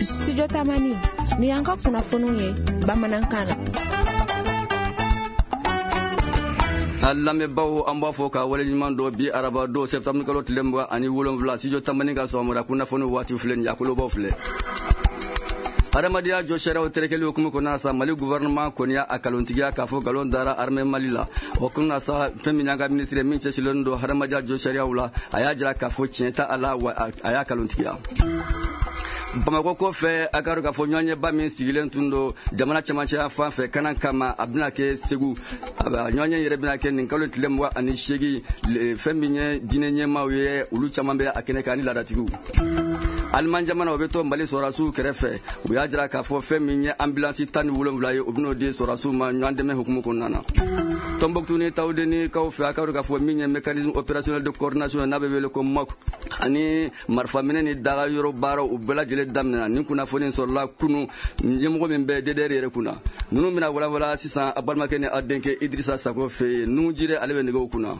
Studio Tamani ni anka kunnafoniw ye bamanankan na. Lamɛnbaaw an b'a fɔ ka waleɲuman dɔ bi araba don septembre kalo tile 27 Studio Tamani ka sɔgɔmada kunnafoni waati filɛ nin ye akolobaw filɛ. Adamadenya jɔ sariyaw terekeli hukumu kɔnɔna sa Mali gouvernement kɔni y'a kalontigiya k'a fɔ galon dara armée Mali la o kɔnɔna sa fɛn min y'an ka ministre min cɛsirilen don adamadenya jɔ sariyaw la a y'a jira k'a fɔ tiɲɛ tɛ a la wa a y'a kalontigiya. Bamako kɔfɛ a ka dɔn k'a fɔ ɲɔgɔnɲɛba min sigilen tun don jamana cɛmancɛya fan fɛ kanan kama a bɛna kɛ Segu ɲɔgɔnɲɛ yɛrɛ bɛna kɛ nin kalo tile 28 fɛn min ye diinɛ ɲɛmaaw ye olu caman bɛ a kɛnɛ kan ni laadatigiw. Allemagne jamana o bɛ to Mali sɔrɔdasiw kɛrɛfɛ u y'a jira k'a fɔ fɛn min ye ambulance 17 ye o bɛn'o di sɔrɔdasiw ma ɲɔgɔn dɛmɛ hukumu kɔnɔna na. Tombouctou ni Taoudénikaw fɛ a ka dɔn k'a fɔ min ye mécanisme opérationnel de coordination n'a bɛ wele ko MOC ani marifaminɛ ni daga yɔrɔ baaraw u bɛɛ lajɛlen daminɛna nin kunnafoni sɔrɔla kunu ɲɛmɔgɔ min bɛ DDR yɛrɛ kunna ninnu bɛna walawala sisan a balimakɛ ni a denkɛ Idrissa Sako fɛ yen nun jire ale bɛ nɛgɛw kunna.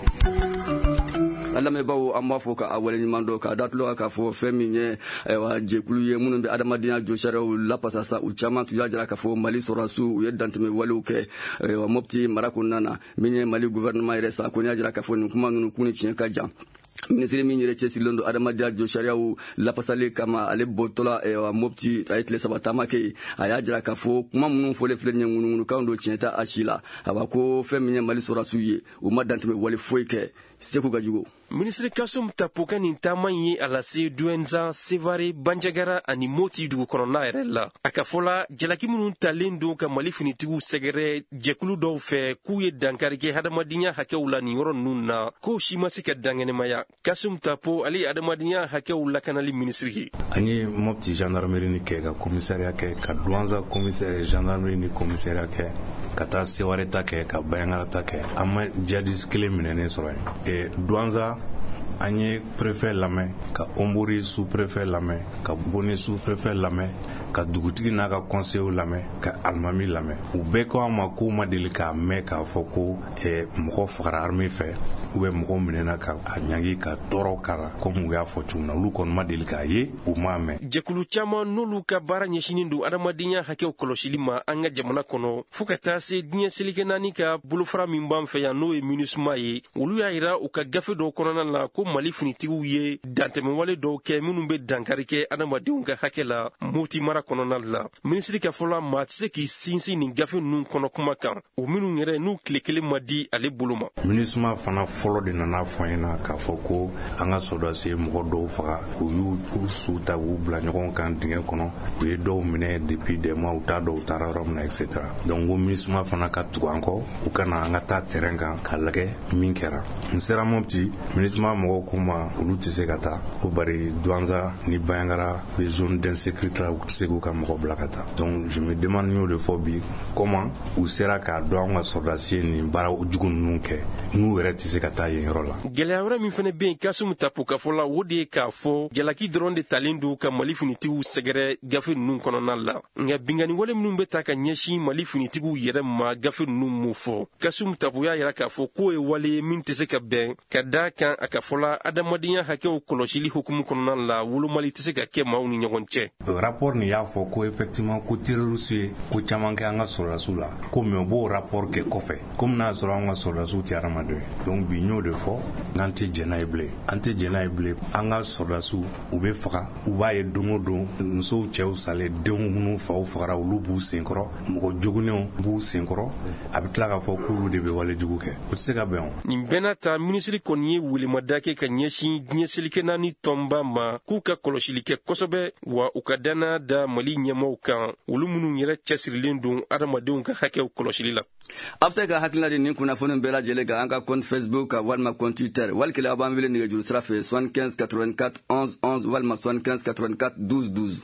Lamɛnbaaw an b'a fɔ k'a waleɲuman dɔn k'a datulo k'a fɔ fɛn min ye jɛkulu ye minnu bɛ adamadenya jɔ sariyaw lapasasa u caman tun y'a jira k'a fɔ Mali sɔrɔdasiw u ye dantɛmɛ walew kɛ Mopti mara kɔnɔna na min ye Mali gouvernement yɛrɛ sa ko n y'a jira k'a fɔ nin kuma ninnu kun ni tiɲɛ ka jan. Ministre min yɛrɛ cɛsirilen don adamadenya jɔ sariyaw lapasali kama ale bɔtɔla Mopti a ye tile 3 taama kɛ a y'a jira k'a fɔ kuma minnu fɔlen filɛ nin ye ŋunuŋunukan don tiɲɛ tɛ a si la a b'a ko fɛn min ye Mali sɔrɔdasiw ye u ma dantɛmɛ wale foyi kɛ Seku Gajigo. Ministre Kasum Tapo ka nin taama ye a lase Douentza, Sévaré, Bandiagara ani Moti dugu kɔnɔna yɛrɛ la. A ka fɔla jalaki minnu talen don ka Mali finitigiw sɛgɛrɛ jɛkulu dɔw fɛ k'u ye dankari kɛ hadamadenya hakɛw la nin yɔrɔ ninnu na k'o si ma se ka dankɛnɛmaya. Kasum Tapo ale ye hadamadenya hakɛw lakanali ministre ye. An ye Mopti gendarmerie ni kɛ ka commissariat kɛ ka Douentza commissaire gendarmerie ni commissariat kɛ ka taa Sévaré ta kɛ ka Bayangara ta kɛ an ma djihadiste kelen minɛnen sɔrɔ yen. Douentza an ye préfet lamɛn ka Ombori sous-préfet lamɛn ka Boni sous-préfet lamɛn ka dugutigi n'a ka conseiller lamɛn ka alimami lamɛn u bɛɛ ko an ma k'u ma deli k'a mɛn k'a fɔ ko mɔgɔ fagara armée fɛ ou bien mɔgɔ minɛna ka a ɲangi ka tɔɔrɔ kara comme u y'a fɔ cogo min na olu kɔni ma deli k'a ye u m'a mɛn. Jɛkulu caman n'olu ka baara ɲɛsinin don adamadenya hakɛw kɔlɔsili ma an ka jamana kɔnɔ fo ka taa se diɲɛ selikɛ naani ka bolofara min b'an fɛ yan n'o ye MINUSMA ye olu y'a yira u ka gafe dɔw kɔnɔna la ko Mali finitigiw ye dantɛmɛwale dɔw kɛ minnu bɛ dankari kɛ adamadenw ka hakɛ la Moti mara kɔnɔna la. Ministre ka fɔla maa tɛ se k'i sinsin nin gafe ninnu kɔnɔ kuma kan o minnu yɛrɛ n'u tile kelen ma di ale bolo ma. MINUSMA fana fɔlɔ de nana fɔ an ɲɛna k'a fɔ ko an ka sɔrɔdasi ye mɔgɔ dɔw faga u y'u su ta k'u bila ɲɔgɔn kan dingɛ kɔnɔ u ye dɔw minɛ depuis des mois u t'a dɔn u taara yɔrɔ min na etc. donc ko MINUSMA fana ka tugu an kɔ u ka na an ka taa terrain kan k'a lajɛ min kɛra. n sera Mopti MINUSMA mɔgɔw ko ma olu tɛ se ka taa ko bari Douentza ni Bayangara bɛ zone d'insécurité la u tɛ se k'u ka mɔgɔ bila ka taa donc je me demande n'o de fɔ bi comment u sera k'a dɔn an ka sɔrɔdasi ye nin baara jugu ninnu kɛ n'u yɛrɛ tɛ se ka taa yen yɔrɔ la. Gɛlɛya wɛrɛ min fana bɛ yen Kasum Tapo ka fɔ la o de ye k'a fɔ jalaki dɔrɔn de talen don ka Mali finitigiw sɛgɛrɛ gafe ninnu kɔnɔna la nka bingani wale minnu bɛ ta ka ɲɛsin Mali finitigiw yɛrɛ ma gafe ninnu m'o fɔ. Kasum Tapo y'a yira k'a fɔ k'o ye wale ye min tɛ se ka bɛn ka d'a kan a ka fɔla adamadenya hakɛw kɔlɔsili hukumu kɔnɔna la wolomali tɛ se ka kɛ maaw ni ɲɔgɔn cɛ. Rapport nin y'a fɔ ko effectivement ko terroriste ye ko caman kɛ an ka sɔrɔdasiw la ko mais o b'o rapport kɛ kɔfɛ komi n'a sɔrɔ an ka sɔrɔdasiw tɛ hadamadenw ye donc bi n y'o de fɔ n'an tɛ jɛn n'a ye bilen an tɛ jɛn n'a ye bilen an ka sɔrɔdasiw u bɛ faga u b'a ye don o don musow cɛw salen denw minnu faw fagara olu b'u senkɔrɔ mɔgɔ jugunenw b'u senkɔrɔ a bɛ tila k'a fɔ k'olu de bɛ walejugu kɛ o tɛ se ka bɛn o. nin bɛɛ n'a ta minisiri kɔni ye welemada kɛ ka ɲɛsin diɲɛ selikɛ naani tɔnba ma k'u ka kɔlɔsili kɛ kosɛbɛ wa u ka danna da Mali ɲɛmaaw kan olu minnu yɛrɛ cɛsirilen don adamadenw ka hakɛw kɔlɔsili la. A bɛ se ka hakilina di nin kunnafoni bɛɛ lajɛlen kan an ka compte Facebook ka walima compte Twitter walikele a b'an wele nɛgɛjuru sira fɛ 75 84 11 11 walima 75 84 12 12.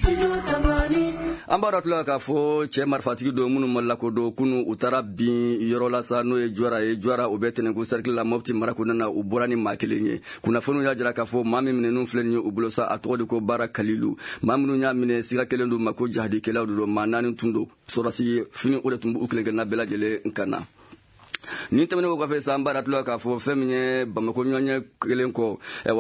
An b'a dɔn k'a fɔ cɛ marifatigi don minnu ma lakodɔn kunu u taara bin yɔrɔ la sa n'o ye Jwara o bɛ tɛnɛnku cercle la Mopti mara kɔnɔna na u bɔra ni maa kelen ye kunnafoniw y'a jira k'a fɔ maa min minɛnnu filɛ nin ye u bolo sa a tɔgɔ de ko Bara Kalilu maa minnu y'a minɛ siga kelen don ma ko jihadikɛlaw don maa naani tun don sɔrɔdasi ye fini o de tun b'u kelenkelenna bɛɛ lajɛlen kan na. ni tɛmɛnen ko kɔfɛ san baara tula k'a fɔ fɛn min ye Bamako ɲɔgɔnye kelen kɔ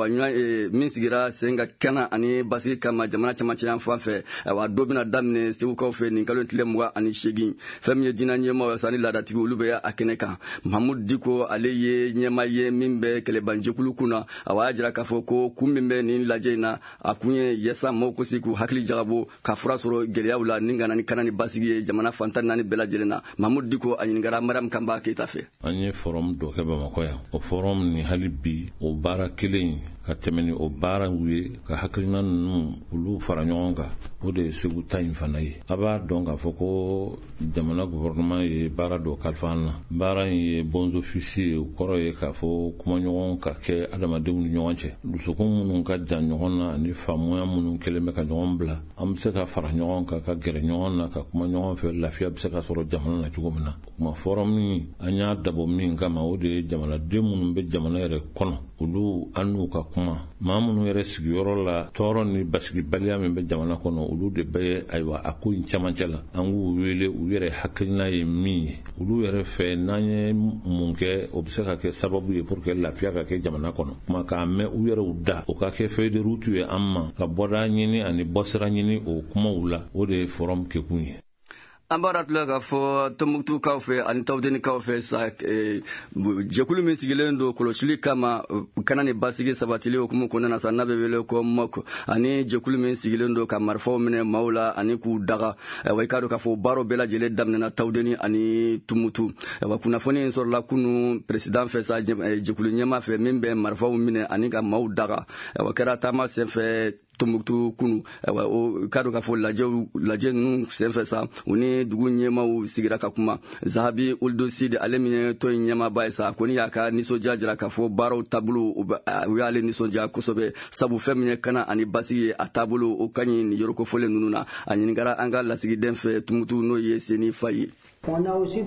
min sigira sen ka kɛnɛ ani basigi kama jamana camancɛ yan fan fɛ dɔ bɛna daminɛ segukaw fɛ nin kalo tile 28 fɛn min ye diinɛ ɲɛmaaw sani laadatigi olu bɛ a kɛnɛ kan Mahamudu Diko ale ye ɲɛmaa ye min bɛ kɛlɛbanjɛkulu kunna a y'a jira k'a fɔ ko kun min bɛ nin lajɛ in na a kun ye yasa maaw ko se k'u hakili jagabɔ ka fura sɔrɔ gɛlɛyaw la ni kana ni kana ni basigi ye jamana fantan naani bɛɛ lajɛlen na. Mahamudu Diko a ɲininkara Mariam Kanba Keita fɛ. An ye forum dɔ kɛ Bamakɔ yan o forum ni hali bi o baara kelen ka tɛmɛni o baara ye ka hakilina ninnu olu fara ɲɔgɔn kan o de ye segu ta in fana ye. A b'a dɔn k'a fɔ ko jamana gouvernement ye baara dɔ kalifa an na. Baara in ye bons officiers ye o kɔrɔ ye k'a fɔ kumaɲɔgɔn ka kɛ adamadenw ni ɲɔgɔn cɛ. Dusukun minnu ka jan ɲɔgɔn na ani faamuya minnu kɛlen bɛ ka ɲɔgɔn bila an bɛ se ka fara ɲɔgɔn kan ka gɛrɛ ɲɔgɔn na ka kuma ɲɔgɔn fɛ lafiya bɛ se ka sɔrɔ jamana na cogo min na. Kuma forum min an y'a dabɔ min kama o de ye jamanaden minnu bɛ jamana yɛrɛ kɔnɔ olu an n'u ka kuma maa minnu yɛrɛ sigiyɔrɔ la tɔɔrɔ ni basigibaliya min bɛ jamana kɔnɔ olu de bɛ ayiwa a ko in camancɛ la an k'u wele u yɛrɛ hakilina ye min ye olu yɛrɛ fɛ n'an ye mun kɛ o bɛ se ka kɛ sababu ye pour que lafiya ka kɛ jamana kɔnɔ kuma k'a mɛn u yɛrɛw da o ka kɛ feuille de route ye an ma ka bɔda ɲini ani bɔsira ɲini o kumaw la o de ye forum kɛkun ye. An b'a tila k'a fɔ Tombouctou-kaw fɛ ani Tawudenikaw fɛ sa jɛkulu min sigilen don kɔlɔsili kama kana ni basigi sabatili hukumu kɔnɔna na sa n'a bɛ wele ko MOK ani jɛkulu min sigilen don ka marifaw minɛ maaw la ani k'u daga i k'a dɔn k'a fɔ baaraw bɛɛ lajɛlen daminɛna Tawudeni ani Tumutu kunnafoni in sɔrɔla kunu président fɛ sa jɛkulu ɲɛmaa fɛ min bɛ marifaw minɛ ani ka maaw daga kɛra taama senfɛ Tombouctou kunu o k'a dɔn k'a fɔ lajɛ ninnu senfɛ sa u ni dugu ɲɛmaaw sigira ka kuma Zahabi Ould Sidi ale min ye tɔn in ɲɛmaaba ye sa ko ni y'a ka nisɔndiya jira k'a fɔ baaraw taabolo u y'ale nisɔndiya kosɛbɛ sabu fɛn min ye kana ani basigi ye a taabolo o ka ɲi nin yɔrɔkɔfɔlen ninnu na a ɲininkara an ka lasigiden fɛ Tumutu n'o ye Seni Fa ye. An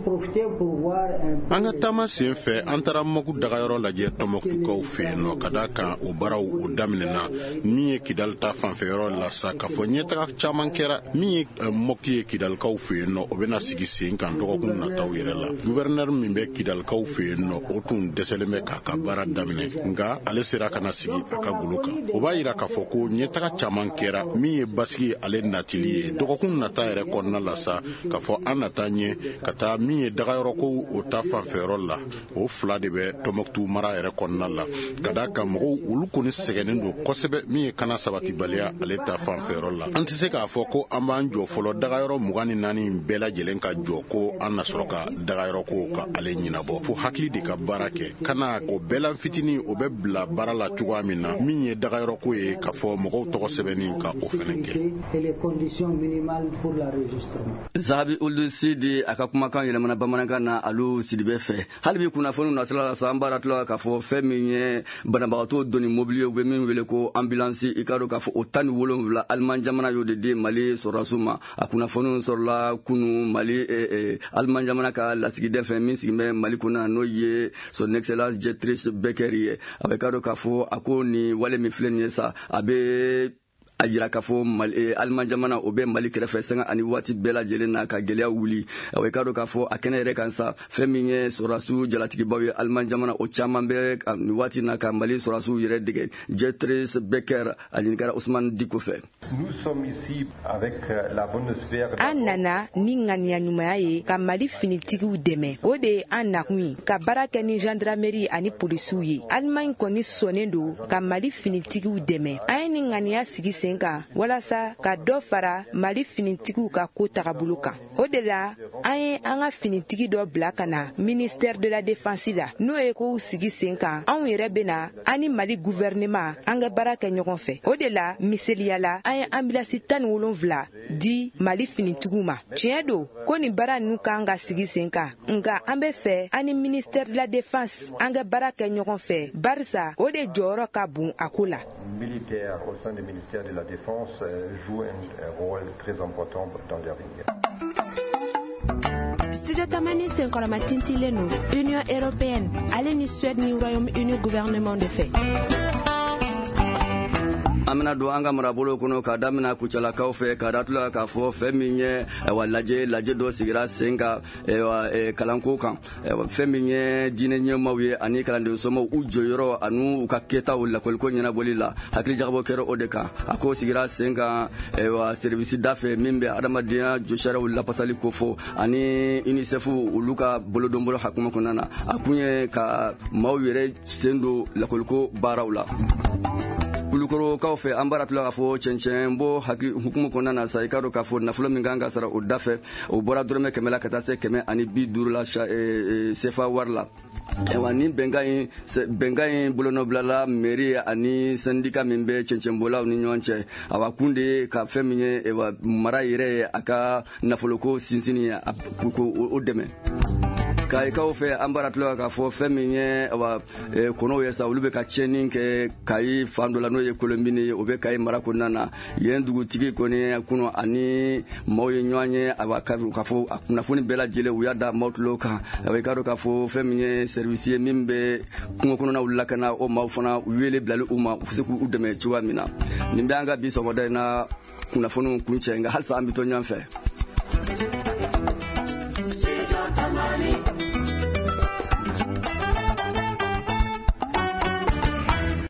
ka taama sen fɛ an taara MOK dagayɔrɔ lajɛ Tombouctou-kaw fɛ yen nɔ ka da kan o baaraw o daminɛna min ye Kidal ta fanfɛyɔrɔ la sa k'a fɔ ɲɛtaga caman kɛra min ye MOK ye Kidalikaw fɛ yen nɔ o bɛna sigi sen kan dɔgɔkun nataw yɛrɛ la gouverneur min bɛ Kidalikaw fɛ yen nɔ o tun dɛsɛlen bɛ k'a ka baara daminɛ nka ale sera ka na sigi a ka golo kan o b'a yira k'a fɔ ko ɲɛtaga caman kɛra min ye basigi ale natili ye dɔgɔkun nata yɛrɛ kɔnɔna la sa k'a fɔ an nata ɲɛ ka taa min ye dagayɔrɔ ko o ta fanfɛyɔrɔ la o fila de bɛ Tombouctou mara yɛrɛ kɔnɔna la ka da kan mɔgɔw olu kɔni sɛgɛnnen don kosɛbɛ min ye kana sabatibaliya ale ta fanfɛyɔrɔ la an tɛ se k'a fɔ ko an b'an jɔ fɔlɔ dagayɔrɔ 24 bɛɛ lajɛlen ka jɔ ko an na sɔrɔ ka dagayɔrɔ ko ka ale ɲɛnabɔ fo hakili de ka baara kɛ kana o bɛɛ la fitinin o bɛ bila baara la cogoya min na min ye dagayɔrɔ ko ye ka fɔ mɔgɔw tɔgɔ sɛbɛnni ka o fɛnɛ kɛ. Zahabi Ould Sidi a ka kumakan yɛlɛmana bamanankan na Alu Sidibe fɛ hali bi kunnafoni nasira la sa an b'a tila k'a fɔ fɛn min ye banabagatɔ doni mobili u bɛ min wele ko ambulance i k'a dɔn k'a fɔ o 17 Allemagne jamana y'o de di Mali sɔrɔdasiw ma a kunnafoni sɔrɔla kunu Mali Allemagne jamana ka lasigiden fɛ min sigi bɛ Mali kunna n'o ye son excellence Dietrich Becker ye a bɛ k'a dɔn k'a fɔ a ko ni wale min filɛ nin ye sa a bɛ a jira k'a fɔ Allemagne jamana o bɛ Mali kɛrɛfɛ sanga ani waati bɛɛ lajɛlen na ka gɛlɛya wuli i k'a dɔn k'a fɔ a kɛnɛ yɛrɛ kan sa fɛn min ye sɔrɔdasiw jalatigibaw ye Allemagne jamana o caman bɛ nin waati na ka Mali sɔrɔdasiw yɛrɛ dege Dietrich Becker a ɲininkara Ousmane Diko fɛ. An nana ni ŋaniya ɲumanya ye ka Mali finitigiw dɛmɛ o de ye an nakun ye ka baara kɛ ni gendarmerie ani polisiw ye Allemagne kɔni sɔnnen don ka Mali finitigiw dɛmɛ an ye ni ŋaniya sigi sen kan walasa ka dɔ fara Mali finitigiw ka ko tagabolo kan o de la an ye an ka finitigi dɔ bila ka na ministère de la défense la n'o ye ko sigi sen kan anw yɛrɛ bɛna an ni Mali gouvernement an ka baara kɛ ɲɔgɔn fɛ o de la miseliya la an ye ambulance 17 di Mali finitigiw ma tiɲɛ don ko ni baara ninnu kan ka sigi sen kan nka an bɛ fɛ an ni ministère de la défense an ka baara kɛ ɲɔgɔn fɛ barisa o de jɔyɔrɔ ka bon a ko la. Militaire au sein du ministère de la Défense joue un rôle très important dans les ring. Studio Tamani Senkolama Tintileno, Union Européenne, allez ni Suède ni Royaume-Uni gouvernement de fait. amina do anga marabolo kono ka damina kuchala ka fe ka datula ka fo fe minye wa laje do sigira senga wa kalanko kan fe minye dine nyamawe ani kalande somo ujoyoro anu ka keta wala kolko nyana bolila hakli jagbo kero odeka ako sigira senga wa service dafe mimbe adamadia joshara wala pasali kofo ani UNICEF uluka bolodombolo hakuma konana akunye ka mawere sendo la kolko barawla kulukoro kaufe ambara tula kafo chenchenbo haki hukumu konana saikaro kafo nafulo minganga sara udafe ubora durme kemela katase keme ani bidurla sefa warla wani bengai bulono blala meri ani sindika mimbe chenchenbola ni nyonche awakunde ka feminye ewa marayire aka nafoloko sinsini ku odeme kai kaufe ambara tula kafo feminye wa kono yesa ulube ka chenin ke kai fandola no ye kolombini obe kai marakunana yendugu tigi koni kuno ani moye nyanye abakaru kafo nafuni bela jile uyada motloka abakaru kafo feminye service mimbe kuno na ulakana o mafuna wele blalu uma usiku udeme chuwa mina nimbe anga biso modena kuna funu kunche nga halsa ambito nyamfe